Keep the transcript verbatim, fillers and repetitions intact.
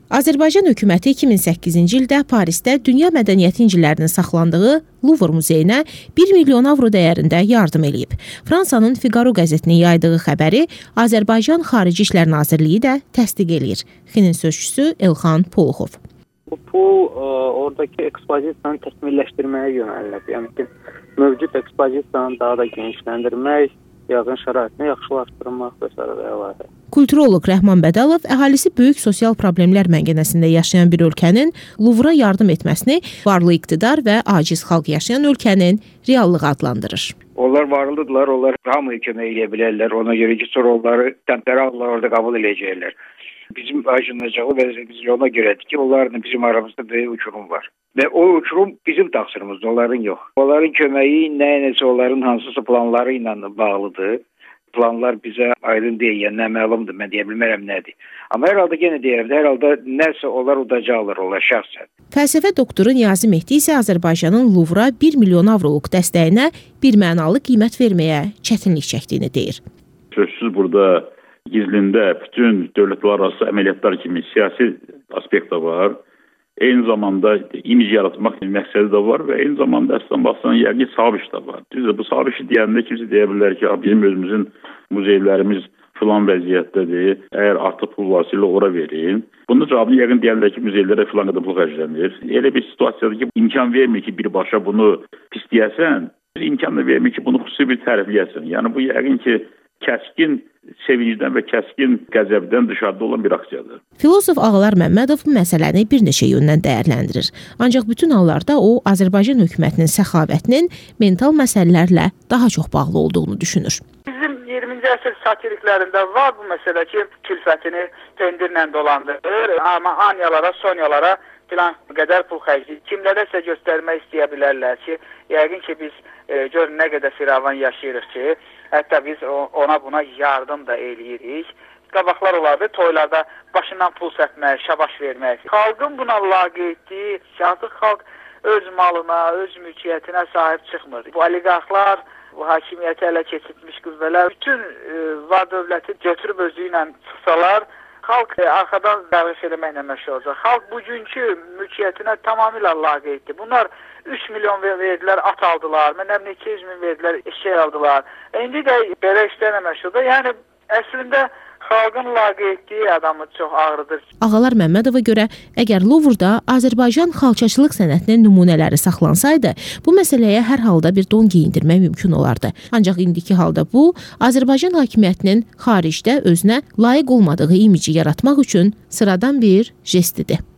Azərbaycan hökuməti iki min səkkizinci ildə Parisdə dünya mədəniyyəti incilərinin saxlandığı Louvre muzeyinə bir milyon avro dəyərində yardım eləyib. Fransanın Figaro qəzetinin yaydığı xəbəri Azərbaycan Xarici İşlər Nazirliyi də təsdiq eləyir. Xinin sözçüsü Elxan Poluxov. Bu pul ə, oradakı ekspozisiyanı təkmilləşdirməyə yönəlilib. Yəni ki, mövcud ekspozisiyanı daha da genişləndirmək, yağın şəraitini yaxşılaşdırmaq və s. və ilaxır. Kulturoloq Rəhman Bədalov əhalisi böyük sosial problemlər məngənəsində yaşayan bir ölkənin Louvre-a yardım etməsini varlı iqtidar və aciz xalq yaşayan ölkənin reallığı adlandırır. Onlar varlıdırlar, onlar hamıya kömək edə bilərlər. Ona görə ki, sonra onları təmtəraqlar orada qəbul edəcəklər. Bizim aşınacağı vəziyyətimiz ona görədir ki, onlarla bizim aramızda böyük uçurum var. Və o uçurum bizim təqsirimizdir, onların yox. Onların köməyi nə-nəsə onların hansısa planları ilə bağlıdır. Planlar bizə aydın deyil, yəni nə məlumdur, mən deyə bilmərəm nədir. Amma hər halda yenə deyirəm, hər halda nəsə onlar udacaqlar, onlar şəxsən. Fəlsəfə doktoru Niyazi Mehdi isə Azərbaycanın Louvre-a bir milyon avroluq dəstəyinə bir mənalı qiymət verməyə çətinlik çəkdiyini deyir. Sözsüz burada gizlində bütün dövlətlər arası əməliyyatlar kimi siyasi aspekt də var. Eyni zamanda imic yaratmaq məqsədi də var və eyni zamanda əslən baxsan yəqin sahib iş də var. Düzdür, bu sahib işi deyəndə kimsə deyə bilər ki, bizim özümüzün muzeylərimiz filan vəziyyətdədir, əgər artıq pul varsa ilə ora verin. Bunun cavabını yəqin deyərlər ki, muzeylərə filan qədər pul xərclənir. Elə bir situasiyada ki, imkan vermir ki, birbaşa bunu pisləyəsən, imkan da vermir ki, bunu xüsusi bir tərifləyəsən. Yəni bu yəqin ki, kəskin sevincdən və kəskin qəzəbdən dışarıda olan bir aksiyadır. Filosof Ağalar Məmmədov məsələni bir neçə yöndən dəyərləndirir. Ancaq bütün hallarda o, Azərbaycan hökumətinin səxavətinin mental məsələlərlə daha çox bağlı olduğunu düşünür. Bizim iyirminci əsr satiriklərində var bu məsələ ki, külfətini pendirlə dolandırır, amma Anyalara, Sonyalara filan qədər pul xərcləyir. Kimlərəsə göstərmək istəyə bilərlər ki, yəqin ki, biz e, görün nə qədər firavan yaşayırıq ki, hətta biz ona buna yardım da eləyirik. Qabaqlar olardı, toylarda başından pul səpmək, şabaş vermək. Xalqın buna laqeydliyi, artıq xalq öz malına, öz mülkiyyətinə sahib çıxmır. Bu oliqarxlar, bu hakimiyyəti ələ keçirtmiş qüvvələr bütün e, var dövləti götürüb özü ilə çıxsalar, xalq e, arxadan qarış eləməklə məşğul olacaq. Xalq bugünkü mülkiyyətinə tamamilə laqeyddir. Bunlar üç milyon verdilər, at aldılar, mənəm iki yüz min verdilər, eşək aldılar. İndi də belə işlərlə məşğuldur. Yəni, əslində xalqın laqeydliyi adamı çox ağrıdır. Ağalar Məmmədova görə, əgər Louvre-da Azərbaycan xalçaçılıq sənətinin nümunələri saxlansaydı, bu məsələyə hər halda bir don geyindirmək mümkün olardı. Ancaq indiki halda bu, Azərbaycan hakimiyyətinin xaricdə özünə layiq olmadığı imici yaratmaq üçün sıradan bir jestidir.